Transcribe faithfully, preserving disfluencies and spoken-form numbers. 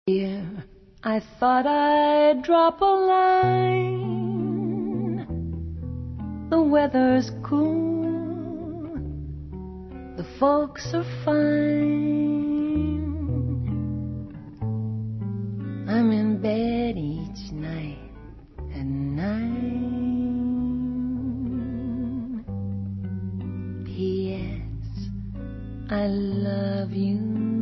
Dear, I thought I'd drop a line. The weather's cool, the folks are fine. I'm in bed each night at nine. P S I love you.